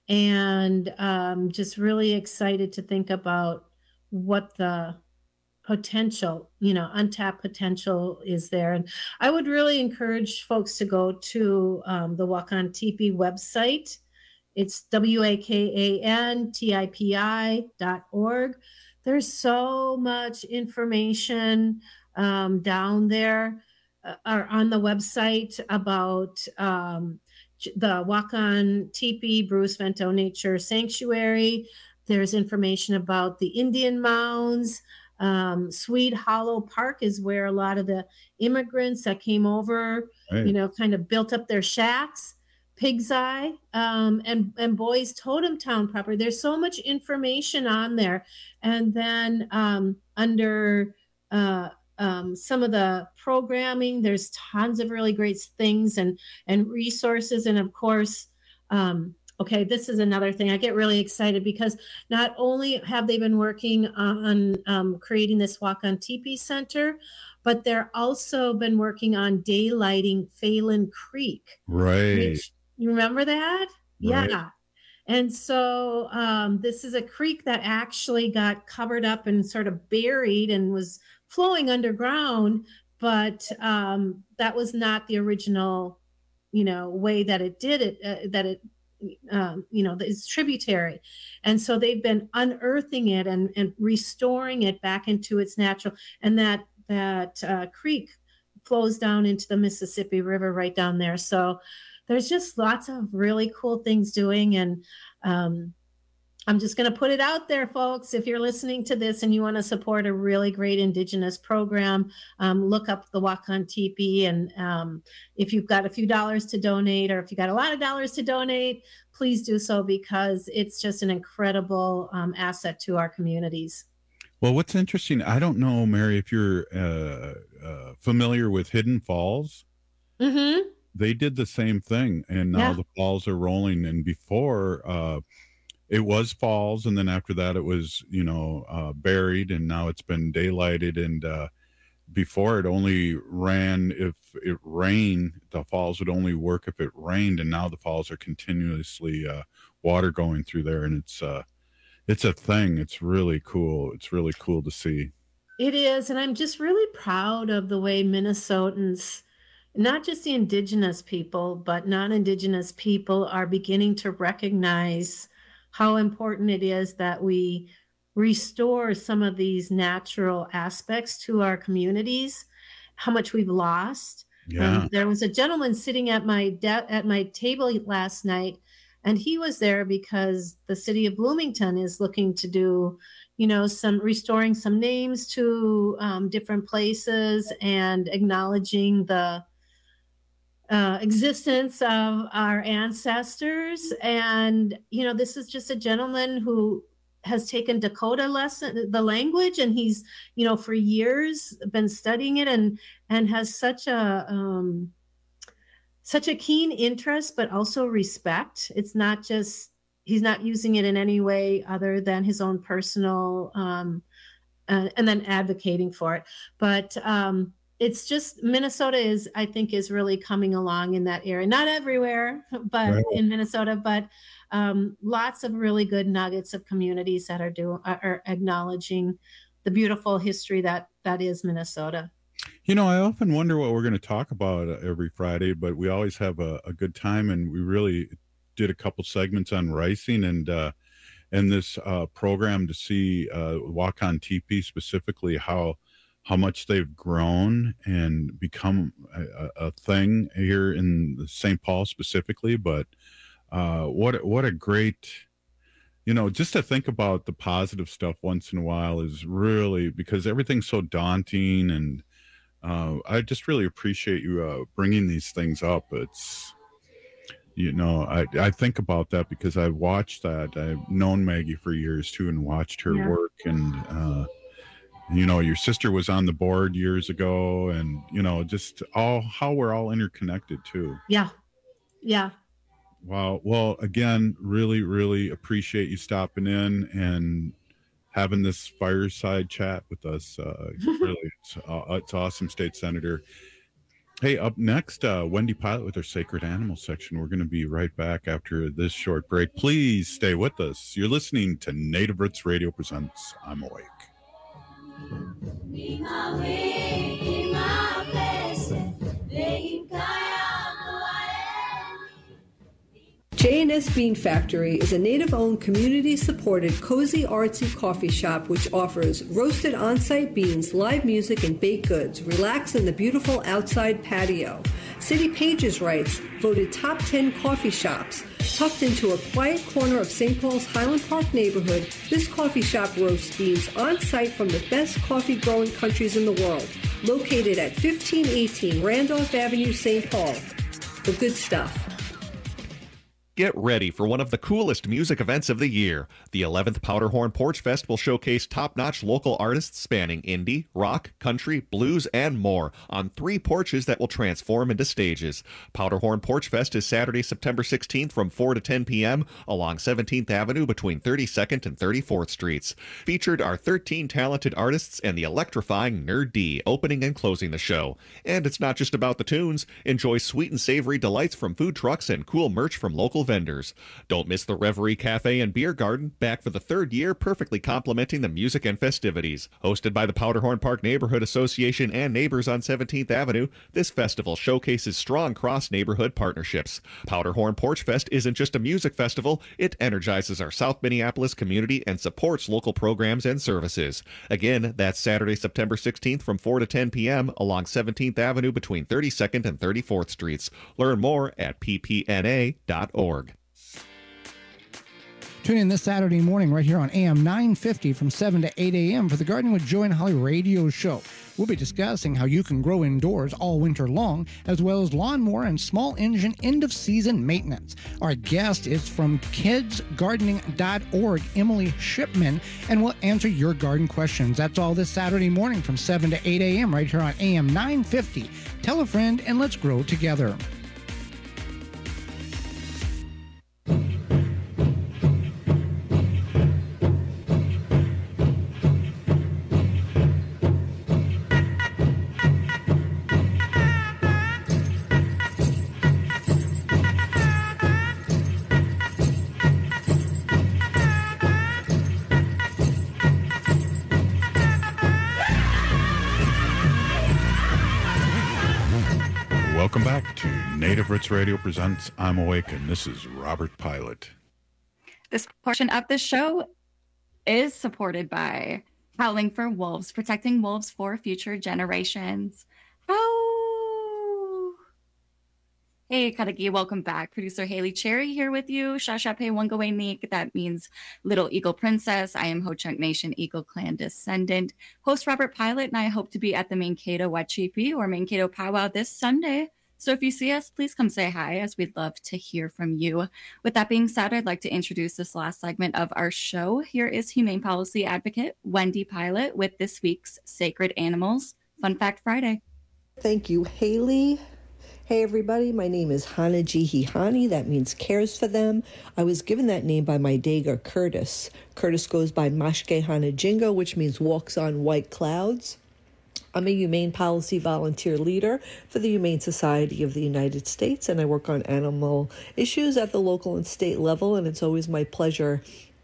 and um, just really excited to think about what the potential, you know, untapped potential is there. And I would really encourage folks to go to um, the Wakan Teepee website. It's W A K A N T I P I dot org. There's so much information um, down there uh, or on the website about um, the Wakan Teepee Bruce Vento Nature Sanctuary. There's information about the Indian mounds. Um, Swede Hollow Park is where a lot of the immigrants that came over, right. you know, kind of built up their shacks. Pig's Eye, um, and, and Boys Totem Town property. There's so much information on there. And then um, under uh, um, some of the programming, there's tons of really great things and, and resources. And of course, um, okay, this is another thing. I get really excited because not only have they been working on um, creating this Wakan Teepee Center, but they're also been working on daylighting Phelan Creek. Right. Which, you remember that? Right. Yeah. And so um, this is a creek that actually got covered up and sort of buried and was flowing underground, but um, that was not the original, you know, way that it did it, uh, that it um, you know, it's tributary. And so they've been unearthing it and, and restoring it back into its natural, and that, that uh, creek flows down into the Mississippi River right down there. So there's just lots of really cool things doing. And um, I'm just going to put it out there, folks. If you're listening to this and you want to support a really great Indigenous program, um, look up the Wakan Teepee. And um, if you've got a few dollars to donate, or if you got a lot of dollars to donate, please do so, because it's just an incredible um, asset to our communities. Well, what's interesting, I don't know, Mary, if you're uh, uh, familiar with Hidden Falls. Mm-hmm. They did the same thing, and now Yeah. the falls are rolling. And before, uh, it was falls, and then after that it was, you know, uh, buried, and now it's been daylighted. And uh, before, it only ran if it rained. The falls would only work if it rained, and now the falls are continuously uh, water going through there, and it's uh, it's a thing. It's really cool. It's really cool to see. It is. And I'm just really proud of the way Minnesotans, not just the Indigenous people, but non-Indigenous people, are beginning to recognize how important it is that we restore some of these natural aspects to our communities, how much we've lost. Yeah. Um, there was a gentleman sitting at my de- at my table last night, and he was there because the city of Bloomington is looking to do, you know, some restoring some names to um, different places and acknowledging the uh, existence of our ancestors. And, you know, this is just a gentleman who has taken Dakota lesson, the language, and he's, you know, for years been studying it, and, and has such a, um, such a keen interest, but also respect. It's not just, he's not using it in any way other than his own personal, um, uh, and then advocating for it. But, um, it's just, Minnesota is, I think, is really coming along in that area. Not everywhere, but Right. in Minnesota, but um, lots of really good nuggets of communities that are doing, are acknowledging the beautiful history that that is Minnesota. You know, I often wonder what we're going to talk about every Friday, but we always have a, a good time, and we really did a couple segments on ricing and uh, and this uh, program to see uh, Wakan Teepee specifically, how how much they've grown and become a, a thing here in Saint Paul specifically. But uh, what what a great, you know, just to think about the positive stuff once in a while is really, because everything's so daunting. And uh, I just really appreciate you uh, bringing these things up. It's, you know, I, I think about that because I've watched that. I've known Maggie for years too, and watched her Yeah. work. And, uh, you know, your sister was on the board years ago, and, you know, just all how we're all interconnected too. Yeah. Yeah. Wow. Well, again, really, really appreciate you stopping in and having this fireside chat with us. Uh, really, it's, uh, it's awesome, State Senator. Hey, up next, uh, Wendy Pilot with her Sacred Animal section. We're going to be right back after this short break. Please stay with us. You're listening to Native Roots Radio Presents I'm Awake. J and S Bean Factory is a native-owned, community-supported, cozy, artsy coffee shop which offers roasted on-site beans, live music, and baked goods. Relax in the beautiful outside patio. City Pages writes, voted top ten coffee shops. Tucked into a quiet corner of Saint Paul's Highland Park neighborhood, this coffee shop roasts beans on-site from the best coffee-growing countries in the world. Located at fifteen eighteen Randolph Avenue, Saint Paul. The good stuff. Get ready for one of the coolest music events of the year. The eleventh Powderhorn Porch Fest will showcase top-notch local artists spanning indie, rock, country, blues, and more on three porches that will transform into stages. Powderhorn Porch Fest is Saturday, September sixteenth from four to ten p.m. along seventeenth Avenue between thirty-second and thirty-fourth Streets. Featured are thirteen talented artists and the electrifying Nerd D opening and closing the show. And it's not just about the tunes. Enjoy sweet and savory delights from food trucks and cool merch from local vendors. Don't miss the Reverie Cafe and Beer Garden, back for the third year, perfectly complementing the music and festivities. Hosted by the Powderhorn Park Neighborhood Association and neighbors on seventeenth Avenue, this festival showcases strong cross-neighborhood partnerships. Powderhorn Porch Fest isn't just a music festival, it energizes our South Minneapolis community and supports local programs and services. Again, that's Saturday, September sixteenth from four to ten p.m. along seventeenth Avenue between thirty-second and thirty-fourth Streets. Learn more at p p n a dot org. Tune in this Saturday morning right here on A M nine fifty from seven to eight a.m. for the Gardening with Joy and Holly radio show. We'll be discussing how you can grow indoors all winter long, as well as lawnmower and small engine end-of-season maintenance. Our guest is from kids gardening dot org, Emily Shipman, and we'll answer your garden questions. That's all this Saturday morning from seven to eight a.m. right here on A M nine fifty. Tell a friend and let's grow together. Welcome back to Native Roots Radio presents I'm Awake, and this is Robert Pilot. This portion of the show is supported by Howling for Wolves, protecting wolves for future generations. Oh! Hey, Kadagi, welcome back. Producer Haley Cherry here with you. Shashape Wangawenik, that means Little Eagle Princess. I am Ho Chunk Nation Eagle Clan descendant. Host Robert Pilot, and I hope to be at the Mankato Wachipi or Mankato Powwow this Sunday. So if you see us, please come say hi, as we'd love to hear from you. With that being said, I'd like to introduce this last segment of our show. Here is Humane Policy Advocate Wendy Pilot with this week's Sacred Animals Fun Fact Friday. Thank you, Haley. Hey, everybody. My name is Hanajihi. That means cares for them. I was given that name by my Dega, Curtis. Curtis goes by Mashke Hanajingo, which means walks on white clouds. I'm a Humane Policy Volunteer Leader for the Humane Society of the United States, and I work on animal issues at the local and state level, and it's always my pleasure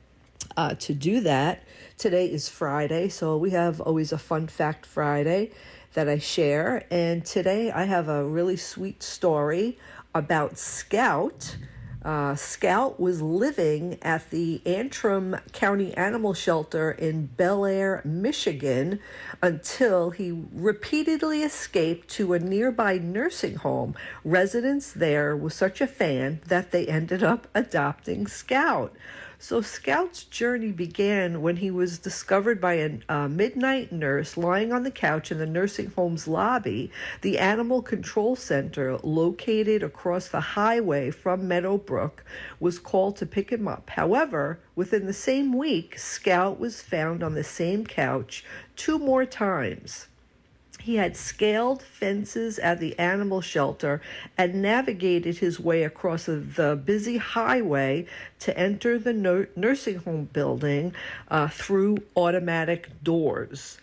uh, to do that. Today is Friday, so we have always a Fun Fact Friday that I share, and today I have a really sweet story about Scout. Uh, Scout was living at the Antrim County Animal Shelter in Bel Air, Michigan, until he repeatedly escaped to a nearby nursing home. Residents there were such a fan that they ended up adopting Scout. So Scout's journey began when he was discovered by a uh, midnight nurse lying on the couch in the nursing home's lobby. The Animal Control Center, located across the highway from Meadowbrook, was called to pick him up. However, within the same week, Scout was found on the same couch two more times. He had scaled fences at the animal shelter and navigated his way across the busy highway to enter the no- nursing home building uh, through automatic doors.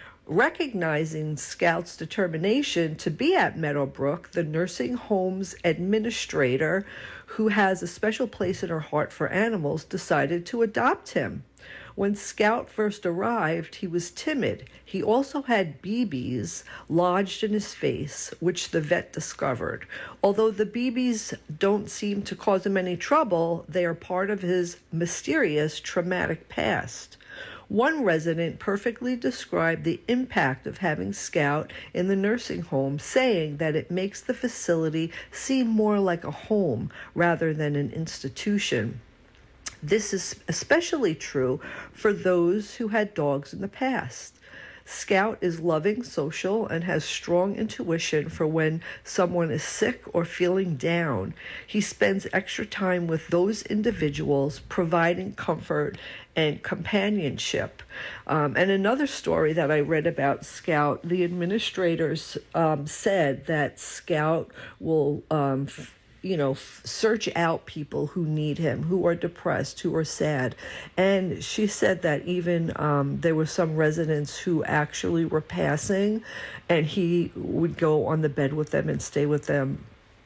Recognizing Scout's determination to be at Meadowbrook, the nursing home's administrator, who has a special place in her heart for animals, decided to adopt him. When Scout first arrived, he was timid. He also had B Bs lodged in his face, which the vet discovered. Although the B Bs don't seem to cause him any trouble, they are part of his mysterious traumatic past. One resident perfectly described the impact of having Scout in the nursing home, saying that it makes the facility seem more like a home rather than an institution. This is especially true for those who had dogs in the past. Scout is loving, social, and has strong intuition for when someone is sick or feeling down. He spends extra time with those individuals, providing comfort and companionship. Um, and another story that I read about Scout, the administrators um, said that Scout will um, f- you know, f- search out people who need him, who are depressed, who are sad. And she said that even um, there were some residents who actually were passing, and he would go on the bed with them and stay with them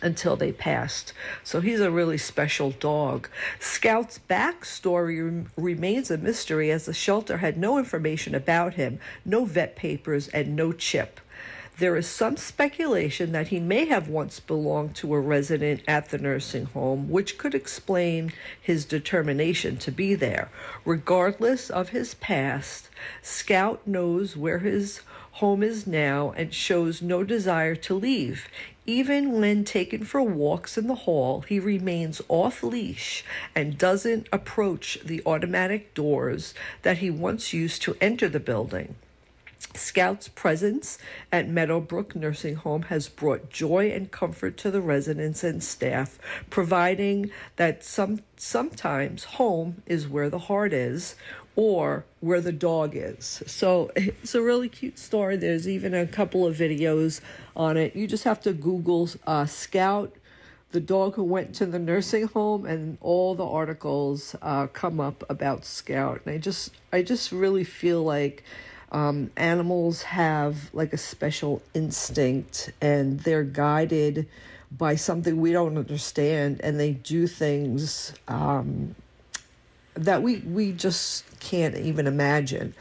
until they passed. So he's a really special dog. Scout's backstory rem- remains a mystery, as the shelter had no information about him, no vet papers, and no chip. There is some speculation that he may have once belonged to a resident at the nursing home, which could explain his determination to be there. Regardless of his past, Scout knows where his home is now and shows no desire to leave. Even when taken for walks in the hall, he remains off-leash and doesn't approach the automatic doors that he once used to enter the building. Scout's presence at Meadowbrook Nursing Home has brought joy and comfort to the residents and staff, providing that some sometimes home is where the heart is, or where the dog is. So it's a really cute story. There's even a couple of videos on it. You just have to Google uh, Scout, the dog who went to the nursing home, and all the articles uh, come up about Scout. And I just, I just really feel like um, animals have like a special instinct, and they're guided by something we don't understand, and they do things um, that we we just can't even imagine.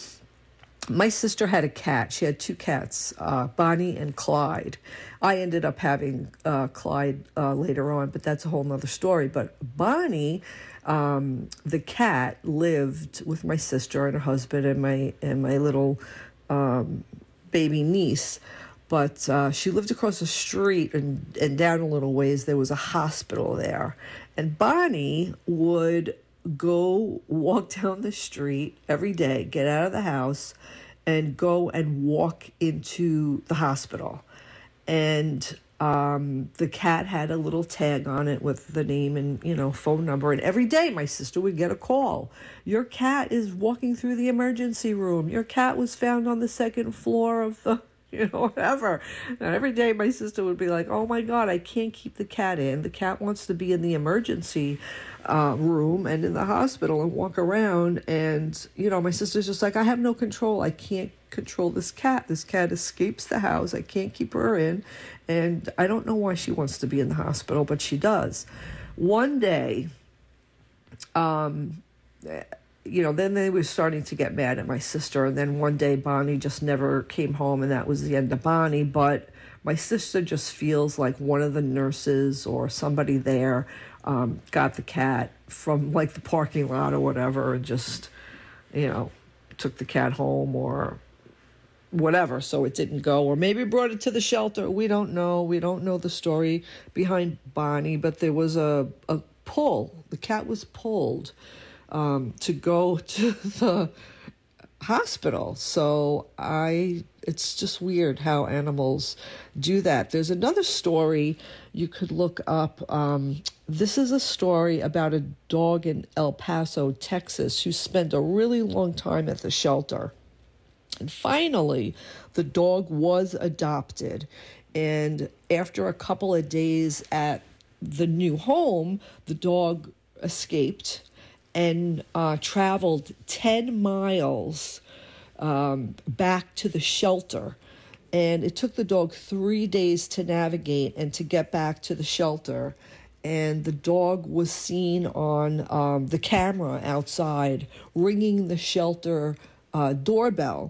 My sister had a cat. She had two cats, uh, Bonnie and Clyde. I ended up having uh, Clyde uh, later on, but that's a whole nother story. But Bonnie, um, the cat, lived with my sister and her husband and my and my little um, baby niece. But uh, she lived across the street, and, and down a little ways there was a hospital there. And Bonnie would go walk down the street every day, get out of the house, and go and walk into the hospital. And um, the cat had a little tag on it with the name and, you know, phone number. And every day my sister would get a call. Your cat is walking through the emergency room. Your cat was found on the second floor of the, you know, whatever. And every day my sister would be like, oh my God, I can't keep the cat in. The cat wants to be in the emergency uh, room and in the hospital and walk around. And, you know, my sister's just like, I have no control. I can't control this cat. This cat escapes the house. I can't keep her in. And I don't know why she wants to be in the hospital, but she does. One day, um, you know, then they were starting to get mad at my sister. And then one day Bonnie just never came home, and that was the end of Bonnie. But my sister just feels like one of the nurses or somebody there um, got the cat from like the parking lot or whatever and just, you know, took the cat home or whatever, so it didn't go, or maybe brought it to the shelter. We don't know. We don't know the story behind Bonnie, but there was a, a pull. The cat was pulled um, to go to the hospital. So I, it's just weird how animals do that. There's another story you could look up. Um, this is a story about a dog in El Paso, Texas, who spent a really long time at the shelter. And finally, the dog was adopted. And after a couple of days at the new home, the dog escaped and uh, traveled ten miles um, back to the shelter. And it took the dog three days to navigate and to get back to the shelter. And the dog was seen on um, the camera outside ringing the shelter uh, doorbell.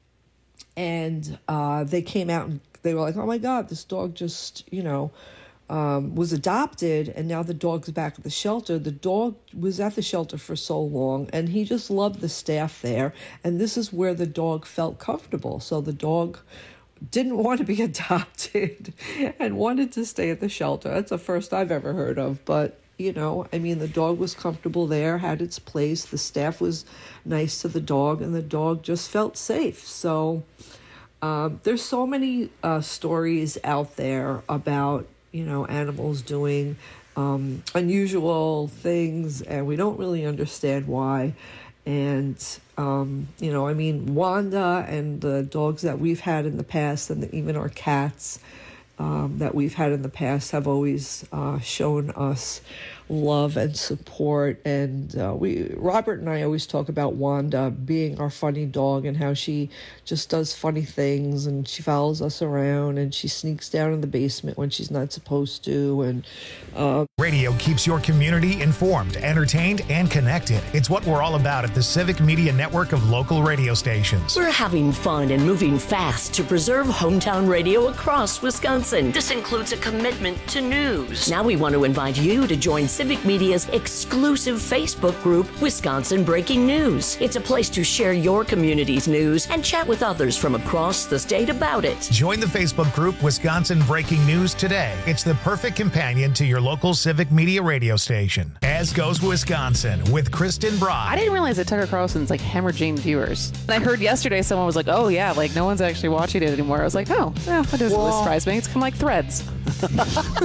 And uh, they came out and they were like, oh, my God, this dog just, you know, um, was adopted. And now the dog's back at the shelter. The dog was at the shelter for so long, and he just loved the staff there. And this is where the dog felt comfortable. So the dog didn't want to be adopted and wanted to stay at the shelter. That's the first I've ever heard of. But, you know, I mean, the dog was comfortable there, had its place. The staff was nice to the dog, and the dog just felt safe. So um, there's so many uh, stories out there about, you know, animals doing um, unusual things, and we don't really understand why. And, um, you know, I mean, Wanda and the dogs that we've had in the past, and the, even our cats, um, that we've had in the past have always uh, shown us love and support. And uh, we, Robert and I always talk about Wanda being our funny dog and how she just does funny things, and she follows us around, and she sneaks down in the basement when she's not supposed to. And uh, radio keeps your community informed, entertained, and connected. It's what we're all about at the Civic Media Network of local radio stations. We're having fun and moving fast to preserve hometown radio across Wisconsin. This includes a commitment to news. Now we want to invite you to join Civic Media's exclusive Facebook group, Wisconsin Breaking News. It's a place to share your community's news and chat with others from across the state about it. Join the Facebook group Wisconsin Breaking News today. It's the perfect companion to your local Civic Media radio station. As goes Wisconsin with Kristen Brye. I didn't realize that Tucker Carlson's like hemorrhaging viewers. And I heard yesterday someone was like, oh yeah, like no one's actually watching it anymore. I was like, oh, yeah, that doesn't really surprise me. It's kind of like Threads. it,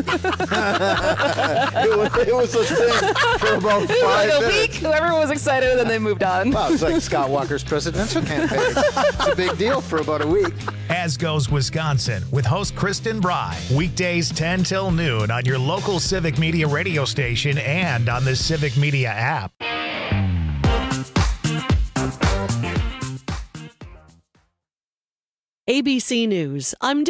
was, it was a thing for about five like a minutes. week. Everyone was excited, and then they moved on. Wow, it's like Scott Walker's presidential campaign. It's a big deal for about a week. As goes Wisconsin with host Kristen Brye. Weekdays ten till noon on your local Civic Media radio station and on the Civic Media app. A B C News. I'm